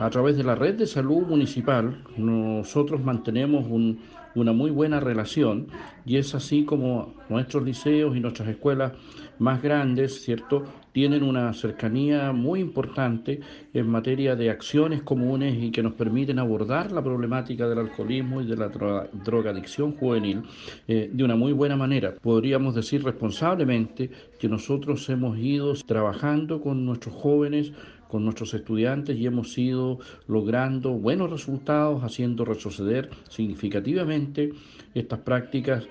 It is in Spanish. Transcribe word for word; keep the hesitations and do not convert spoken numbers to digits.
A través de la red de salud municipal, nosotros mantenemos un- una muy buena relación y es así como nuestros liceos y nuestras escuelas más grandes, ¿cierto?, tienen una cercanía muy importante en materia de acciones comunes y que nos permiten abordar la problemática del alcoholismo y de la droga- drogadicción juvenil eh, de una muy buena manera. Podríamos decir responsablemente que nosotros hemos ido trabajando con nuestros jóvenes, con nuestros estudiantes y hemos ido logrando buenos resultados, haciendo retroceder significativamente estas prácticas